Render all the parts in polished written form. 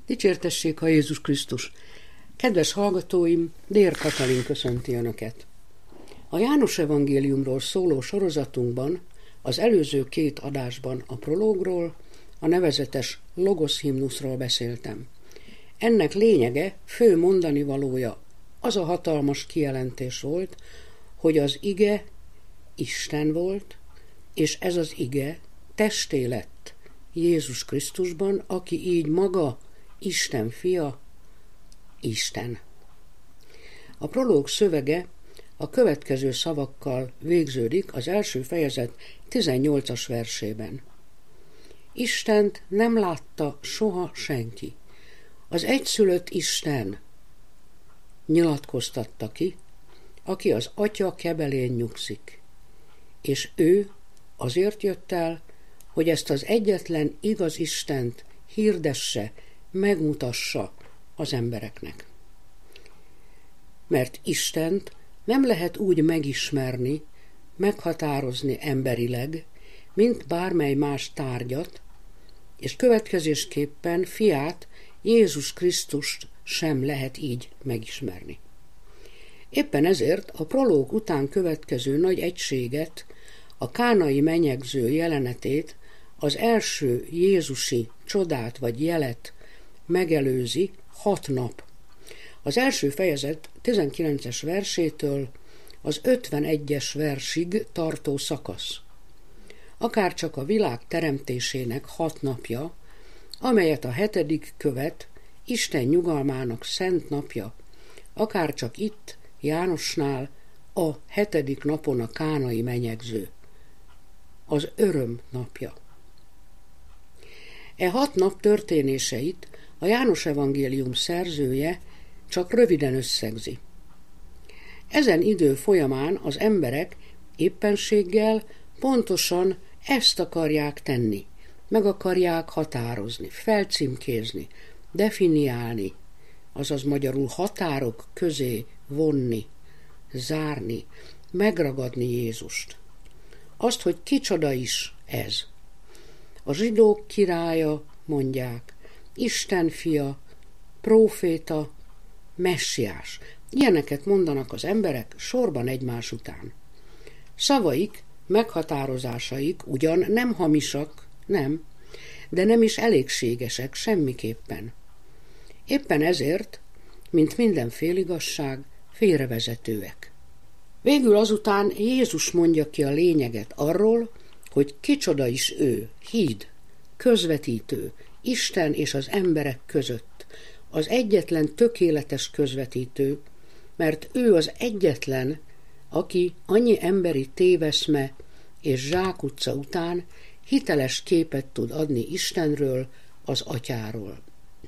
Dicsértessék a Jézus Krisztus! Kedves hallgatóim, Dér Katalin köszönti Önöket. A János evangéliumról szóló sorozatunkban az előző 2 adásban a prológról, a nevezetes Logos himnuszról beszéltem. Ennek lényege, fő mondanivalója az a hatalmas kijelentés volt, hogy az ige Isten volt, és ez az ige testé lett Jézus Krisztusban, aki így maga Isten fia, Isten. A prológ szövege a következő szavakkal végződik az első fejezet 18-as versében. Istent nem látta soha senki. Az egyszülött Isten nyilatkoztatta ki, aki az Atya kebelén nyugszik. És ő azért jött el, hogy ezt az egyetlen igaz Istent hirdesse, megmutassa az embereknek. Mert Istent nem lehet úgy megismerni, meghatározni emberileg, mint bármely más tárgyat, és következésképpen fiát, Jézus Krisztust sem lehet így megismerni. Éppen ezért a prológ után következő nagy egységet, a kánai menyegző jelenetét, az első jézusi csodát vagy jelet megelőzi 6 nap. Az első fejezet 19-es versétől az 51-es versig tartó szakasz. Akárcsak a világ teremtésének 6 napja, amelyet a 7. követ Isten nyugalmának szent napja, akárcsak itt Jánosnál a 7. napon a kánai menyegző, az öröm napja. E 6 nap történéseit a János evangélium szerzője csak röviden összegzi. Ezen idő folyamán az emberek éppenséggel pontosan ezt akarják tenni, meg akarják határozni, felcímkézni, definiálni, azaz magyarul határok közé vonni, zárni, megragadni Jézust. Azt, hogy kicsoda is ez. A zsidók királya, mondják, Isten fia, próféta, messiás. Ilyeneket mondanak az emberek sorban egymás után. Szavaik, meghatározásaik ugyan nem hamisak, nem, de nem is elégségesek semmiképpen. Éppen ezért, mint minden féligazság, félrevezetőek. Végül azután Jézus mondja ki a lényeget arról, hogy kicsoda is ő, híd, közvetítő, Isten és az emberek között, az egyetlen tökéletes közvetítő, mert ő az egyetlen, aki annyi emberi téveszme és zsákutca után hiteles képet tud adni Istenről, az Atyáról.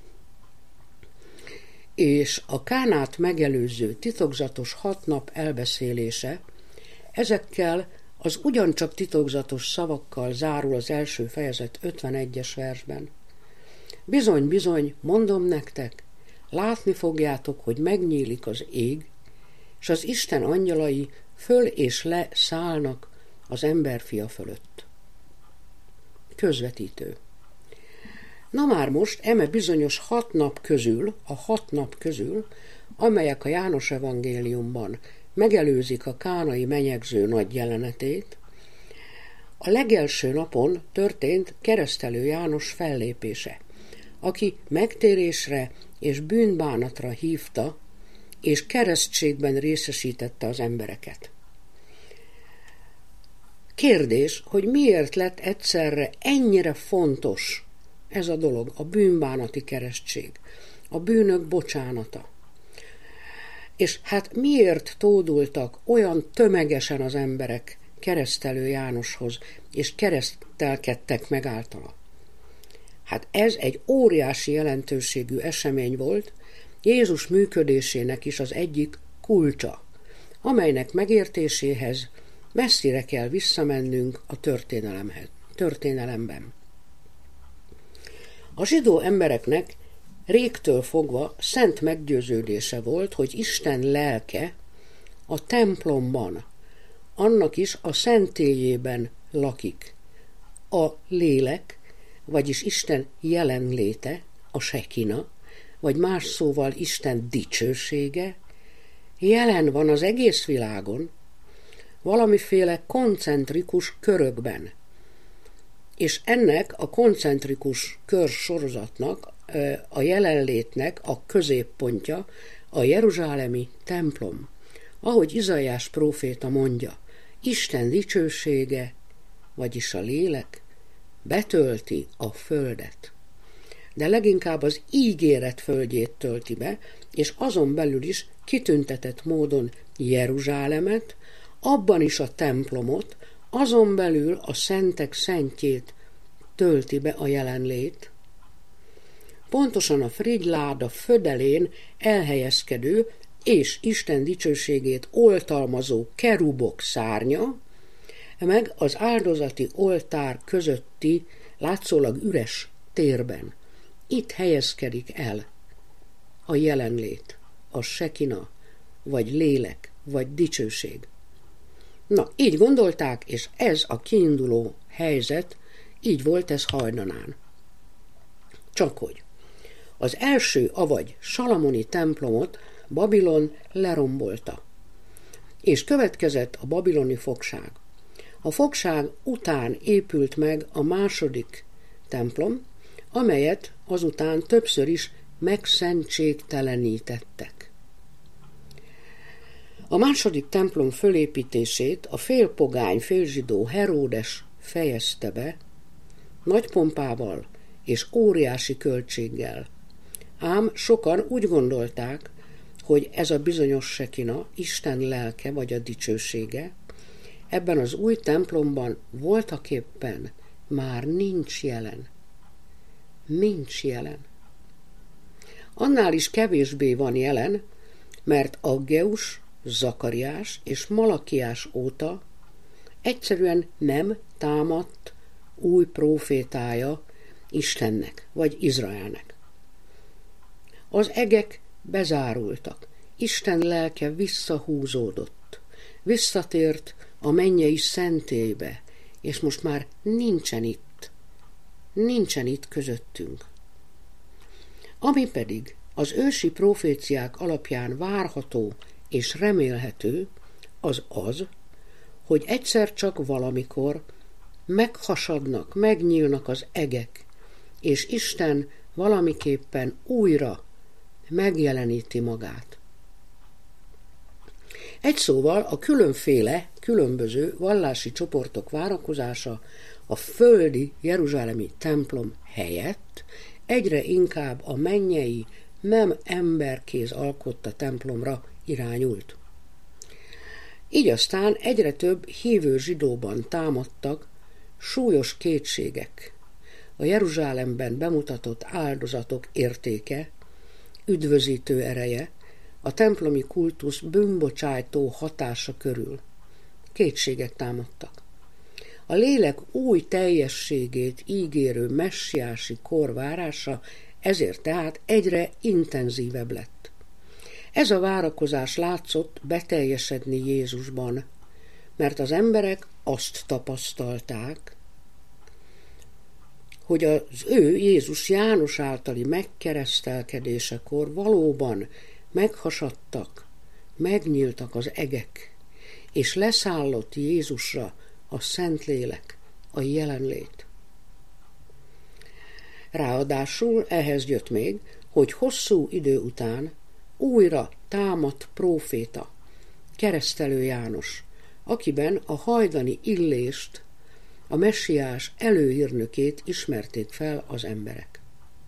És a Kánát megelőző titokzatos 6 nap elbeszélése ezekkel az ugyancsak titokzatos szavakkal zárul az első fejezet 51-es versben. Bizony, bizony, mondom nektek, látni fogjátok, hogy megnyílik az ég, és az Isten angyalai föl és le szállnak az emberfia fölött. Közvetítő. Na már most eme bizonyos 6 nap közül, a 6 nap közül, amelyek a János evangéliumban megelőzik a kánai menyegző nagy jelenetét, a legelső napon történt Keresztelő János fellépése, aki megtérésre és bűnbánatra hívta, és keresztségben részesítette az embereket. Kérdés, hogy miért lett egyszerre ennyire fontos ez a dolog, a bűnbánati keresztség, a bűnök bocsánata. És hát miért tódultak olyan tömegesen az emberek Keresztelő Jánoshoz, és keresztelkedtek meg általa? Hát ez egy óriási jelentőségű esemény volt, Jézus működésének is az egyik kulcsa, amelynek megértéséhez messzire kell visszamennünk a történelemben. A zsidó embereknek régtől fogva szent meggyőződése volt, hogy Isten lelke a templomban, annak is a szentélyében lakik. A lélek, vagyis Isten jelenléte, a a sekina, vagy más szóval Isten dicsősége, jelen van az egész világon, valamiféle koncentrikus körökben. És ennek a koncentrikus körsorozatnak, a jelenlétnek a középpontja a jeruzsálemi templom. Ahogy Izaiás próféta mondja, Isten dicsősége, vagyis a lélek, betölti a földet. De leginkább az ígéret földjét tölti be, és azon belül is kitüntetett módon Jeruzsálemet, abban is a templomot, azon belül a szentek szentjét tölti be a jelenlét. Pontosan a frigyláda födelén elhelyezkedő és Isten dicsőségét oltalmazó kerubok szárnya, meg az áldozati oltár közötti látszólag üres térben. Itt helyezkedik el a jelenlét, a sekina, vagy lélek, vagy dicsőség. Na, így gondolták, és ez a kiinduló helyzet, így volt ez hajnalán. Csakhogy az első, avagy salamoni templomot Babilon lerombolta, és következett a babiloni fogság. A fogság után épült meg a második templom, amelyet azután többször is megszentségtelenítettek. A második templom fölépítését a félpogány, félzsidó Heródes fejezte be, nagy pompával és óriási költséggel. Ám sokan úgy gondolták, hogy ez a bizonyos sekina, Isten lelke vagy a dicsősége, ebben az új templomban voltaképpen már nincs jelen. Nincs jelen. Annál is kevésbé van jelen, mert Aggeus, Zakariás és Malakiás óta egyszerűen nem támadt új prófétája Istennek vagy Izraelnek. Az egek bezárultak, Isten lelke visszahúzódott, visszatért a mennyei szentélybe, és most már nincsen itt közöttünk. Ami pedig az ősi proféciák alapján várható és remélhető, az az, hogy egyszer csak valamikor meghasadnak, megnyílnak az egek, és Isten valamiképpen újra megjeleníti magát. Egy szóval a különböző vallási csoportok várakozása a földi jeruzsálemi templom helyett egyre inkább a mennyei, nem emberkéz alkotta templomra irányult. Így aztán egyre több hívő zsidóban támadtak súlyos kétségek. A Jeruzsálemben bemutatott áldozatok értéke, üdvözítő ereje, a templomi kultusz bűnbocsájtó hatása körül. Kétségek támadtak. A lélek új teljességét ígérő messiási kor várása ezért tehát egyre intenzívebb lett. Ez a várakozás látszott beteljesedni Jézusban, mert az emberek azt tapasztalták, hogy az ő Jézus János általi megkeresztelkedésekor valóban meghasadtak, megnyíltak az egek, és leszállott Jézusra a Szentlélek, a jelenlét. Ráadásul ehhez jött még, hogy hosszú idő után újra támadt próféta, Keresztelő János, akiben a hajdani Illést, a messiás előírnökét ismerték fel az emberek.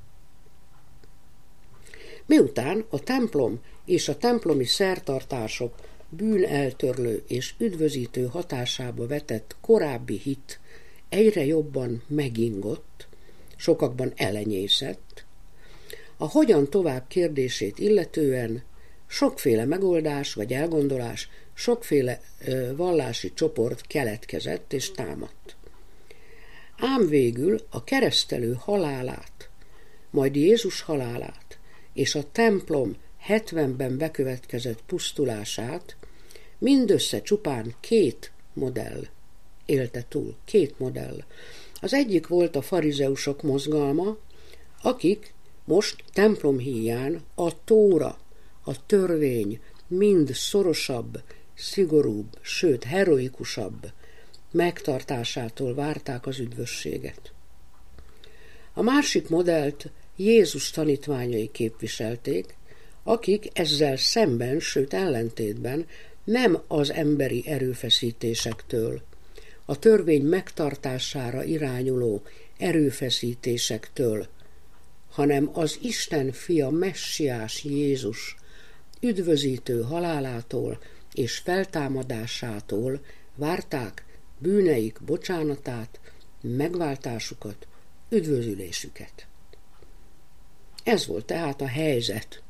Miután a templom és a templomi szertartások bűneltörlő és üdvözítő hatásába vetett korábbi hit egyre jobban megingott, sokakban elenyészett, a hogyan tovább kérdését illetően sokféle megoldás vagy elgondolás, sokféle vallási csoport keletkezett és támadt. Ám végül a keresztelő halálát, majd Jézus halálát és a templom 70-ben bekövetkezett pusztulását mindössze csupán két modell élte túl, két modell. Az egyik volt a farizeusok mozgalma, akik Most templom híján a tóra, a törvény mind szorosabb, szigorúbb, sőt heroikusabb megtartásától várták az üdvösséget. A másik modellt Jézus tanítványai képviselték, akik ezzel szemben, sőt ellentétben nem az emberi erőfeszítésektől, a törvény megtartására irányuló erőfeszítésektől, hanem az Isten fia messiás Jézus üdvözítő halálától és feltámadásától várták bűneik bocsánatát, megváltásukat, üdvözülésüket. Ez volt tehát a helyzet.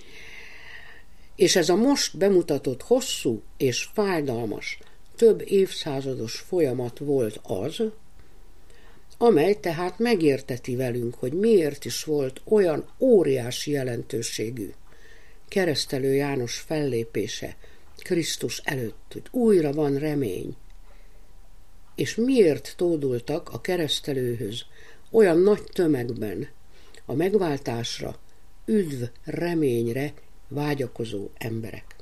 És ez a most bemutatott hosszú és fájdalmas, több évszázados folyamat volt az, amely tehát megérteti velünk, hogy miért is volt olyan óriási jelentőségű Keresztelő János fellépése Krisztus előtt, hogy újra van remény, és miért tódultak a keresztelőhöz olyan nagy tömegben a megváltásra, üdv reményre vágyakozó emberek.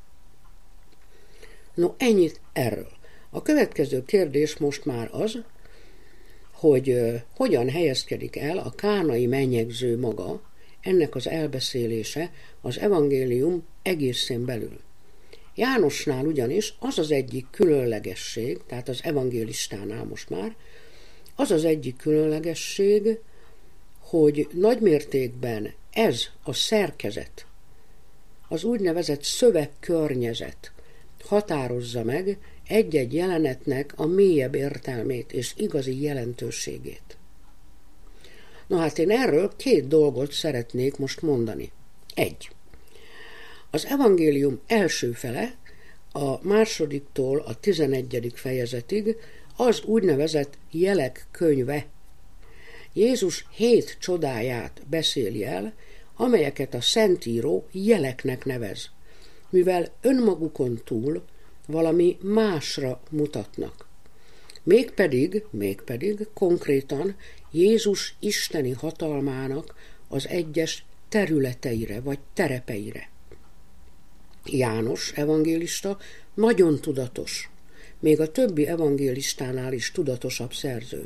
No, ennyit erről. A következő kérdés most már az, hogy hogyan helyezkedik el a kánai menyegző maga, ennek az elbeszélése az evangélium egészén belül. Jánosnál ugyanis az az egyik különlegesség, tehát az evangélistánál most már, az az egyik különlegesség, hogy nagymértékben ez a szerkezet, az úgynevezett szövegkörnyezet határozza meg egy-egy jelenetnek a mélyebb értelmét és igazi jelentőségét. No hát én erről 2 dolgot szeretnék most mondani. 1. Az evangélium első fele, a 2-tól a 11. fejezetig az úgynevezett jelek könyve. Jézus 7 csodáját beszéli el, amelyeket a Szentíró jeleknek nevez, mivel önmagukon túl valami másra mutatnak. Mégpedig konkrétan Jézus isteni hatalmának az egyes területeire vagy terepeire. János evangélista nagyon tudatos, még a többi evangélistánál is tudatosabb szerző.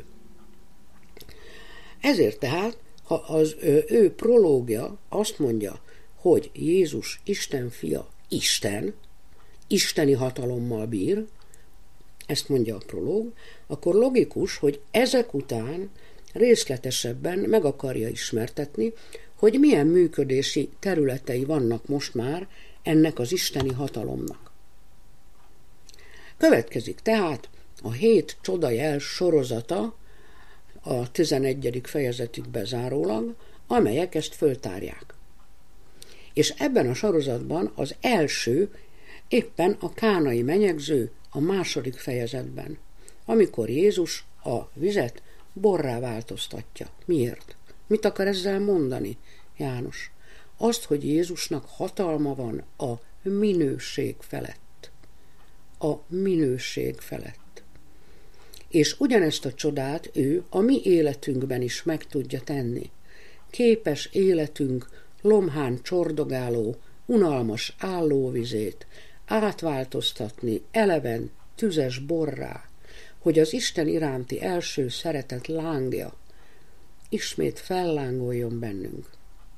Ezért tehát, ha az ő prológia azt mondja, hogy Jézus Isten fia, Isten, isteni hatalommal bír, ezt mondja a prológ, akkor logikus, hogy ezek után részletesebben meg akarja ismertetni, hogy milyen működési területei vannak most már ennek az isteni hatalomnak. Következik tehát a 7 csodajel sorozata a 11. fejezetig bezárólag, amelyek ezt föltárják. És ebben a sorozatban az első éppen a kánai menyegző a 2. fejezetben, amikor Jézus a vizet borrá változtatja. Miért? Mit akar ezzel mondani János? Azt, hogy Jézusnak hatalma van a minőség felett. A minőség felett. És ugyanezt a csodát ő a mi életünkben is meg tudja tenni. Képes életünk lomhán csordogáló, unalmas állóvizét átváltoztatni eleven, tüzes borrá, hogy az Isten iránti első szeretet lángja ismét fellángoljon bennünk.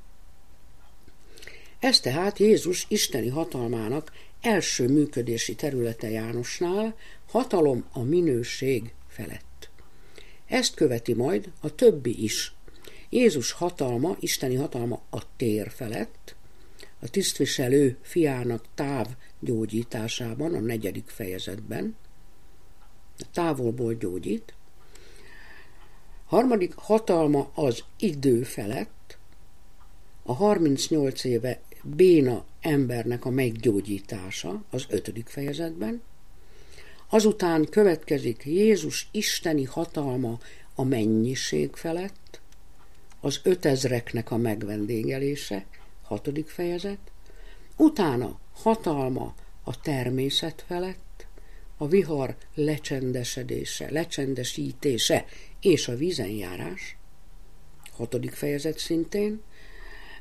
Ez tehát Jézus isteni hatalmának első működési területe Jánosnál, hatalom a minőség felett. Ezt követi majd a többi is. Jézus hatalma, isteni hatalma a tér felett, a tisztviselő fiának távgyógyításában, a 4. fejezetben, a távolból gyógyít. 3. hatalma az idő felett, a 38 éve béna embernek a meggyógyítása az 5. fejezetben. Azután következik Jézus isteni hatalma a mennyiség felett, az 5000-eknek a megvendégelése, 6. fejezet. Utána hatalma a természet felett, a vihar lecsendesítése és a vízenjárás, 6. fejezet szintén.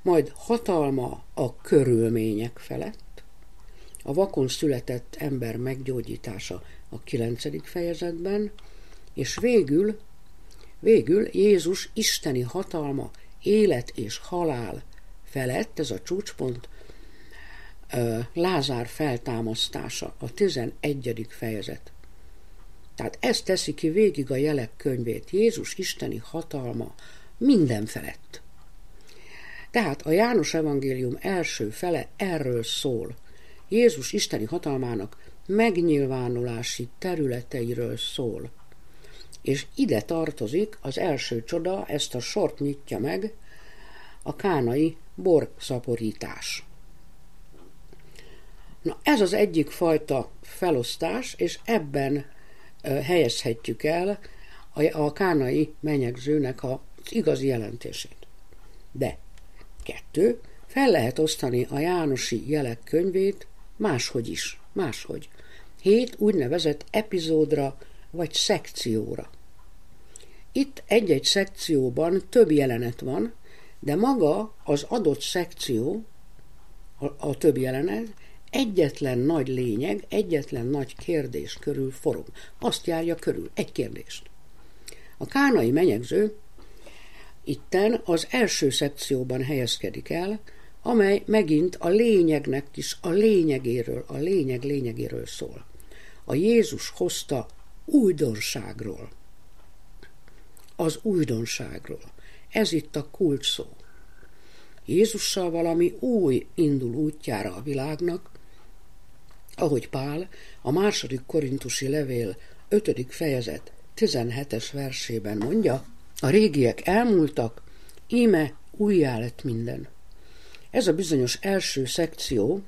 majd hatalma a körülmények felett, a vakon született ember meggyógyítása a 9. fejezetben, és végül Jézus isteni hatalma élet és halál felett, ez a csúcspont, Lázár feltámasztása, a 11. fejezet. Tehát ez teszi ki végig a jelek könyvét, Jézus isteni hatalma minden felett. Tehát a János evangélium első fele erről szól. Jézus isteni hatalmának megnyilvánulási területeiről szól. És ide tartozik az első csoda, ezt a sort nyitja meg, a kánai borszaporítás. Na, ez az egyik fajta felosztás, és ebben helyezhetjük el a kánai menyegzőnek az igazi jelentését. De 2. Fel lehet osztani a jánosi jelek könyvét máshogy is, máshogy. 7 úgynevezett epizódra vagy szekcióra. Itt egy-egy szekcióban több jelenet van, de maga az adott szekció, a több jelenet, egyetlen nagy lényeg, egyetlen nagy kérdés körül forog. Azt járja körül, egy kérdést. A kánai menyegző itten az első szekcióban helyezkedik el, amely megint a lényegnek is a lényegéről szól. A Jézus hozta újdonságról. Az újdonságról. Ez itt a kulcs szó. Jézussal valami új indul útjára a világnak, ahogy Pál a 2. korintusi levél 5. fejezet 17. versében mondja, a régiek elmúltak, íme újjá lett minden. Ez a bizonyos első szekció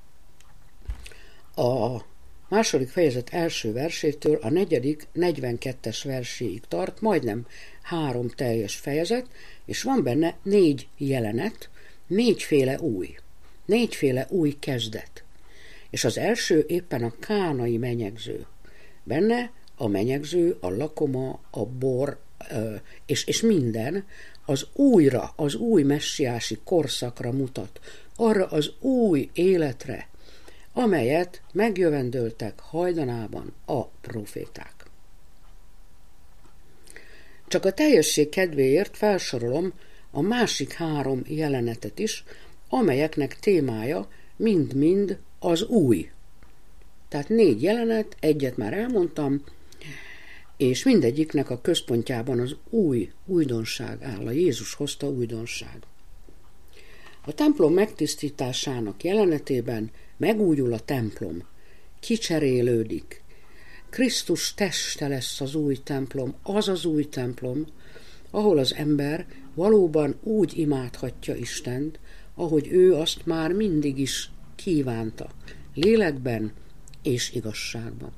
a 2. fejezet első versétől a 4. 42. verséig tart, majdnem 3 teljes fejezet, és van benne 4 jelenet, 4féle új kezdet. És az első éppen a kánai menyegző. Benne a menyegző, a lakoma, a bor, és minden az új messiási korszakra mutat, arra az új életre, amelyet megjövendöltek hajdanában a proféták. Csak a teljesség kedvéért felsorolom a másik 3 jelenetet is, amelyeknek témája mind-mind az új. Tehát 4 jelenet, egyet már elmondtam, és mindegyiknek a központjában az újdonság áll, a Jézus hozta újdonság. A templom megtisztításának jelenetében megújul a templom, kicserélődik. Krisztus teste lesz az új templom, az az új templom, ahol az ember valóban úgy imádhatja Istent, ahogy ő azt már mindig is kívánta, lélekben és igazságban.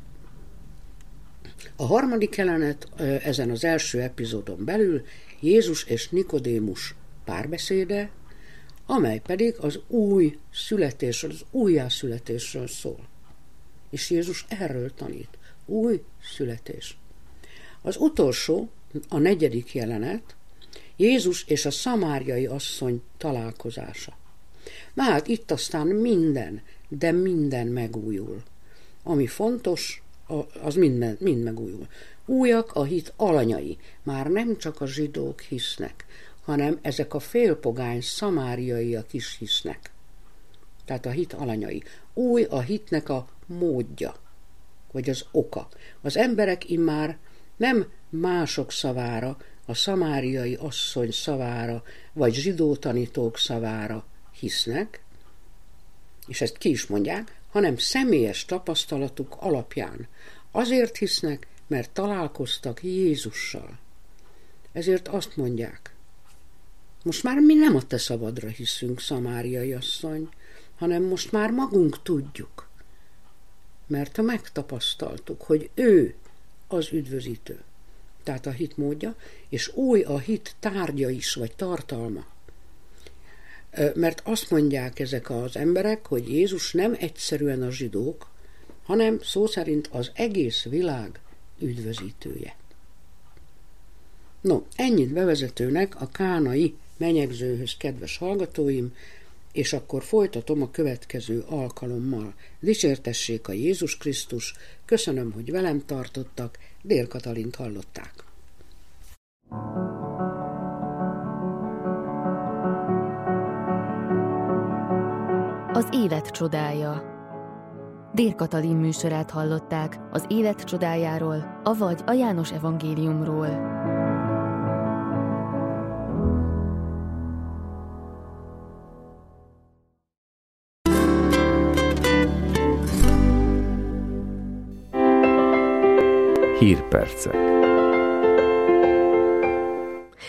A harmadik jelenet ezen az első epizódon belül Jézus és Nikodémus párbeszéde, amely pedig az új születésről, az újjászületésről szól. És Jézus erről tanít. Új születés. Az utolsó, a 4. jelenet, Jézus és a szamáriai asszony találkozása. Na hát itt aztán minden megújul. Ami fontos, az mind megújul. Újak a hit alanyai. Már nem csak a zsidók hisznek, hanem ezek a félpogány szamáriaiak is hisznek. Tehát a hit alanyai. Új a hitnek a módja, vagy az oka. Az emberek immár nem mások szavára, a szamáriai asszony szavára, vagy zsidó tanítók szavára hisznek, és ezt ki is mondják, hanem személyes tapasztalatuk alapján. Azért hisznek, mert találkoztak Jézussal. Ezért azt mondják, most már mi nem a te szavadra hiszünk, szamáriai asszony, hanem most már magunk tudjuk, mert megtapasztaltuk, hogy ő az üdvözítő. Tehát a hit módja, és új a hit tárgya is, vagy tartalma. Mert azt mondják ezek az emberek, hogy Jézus nem egyszerűen a zsidók, hanem szó szerint az egész világ üdvözítője. No, ennyit bevezetőnek a kánai menyegzőhöz, kedves hallgatóim, és akkor folytatom a következő alkalommal. Dicsértessék a Jézus Krisztus, köszönöm, hogy velem tartottak, Dél Katalint hallották. Az élet csodája. Dél Katalin műsorát hallották az élet csodájáról, avagy a János evangéliumról. Hírpercek.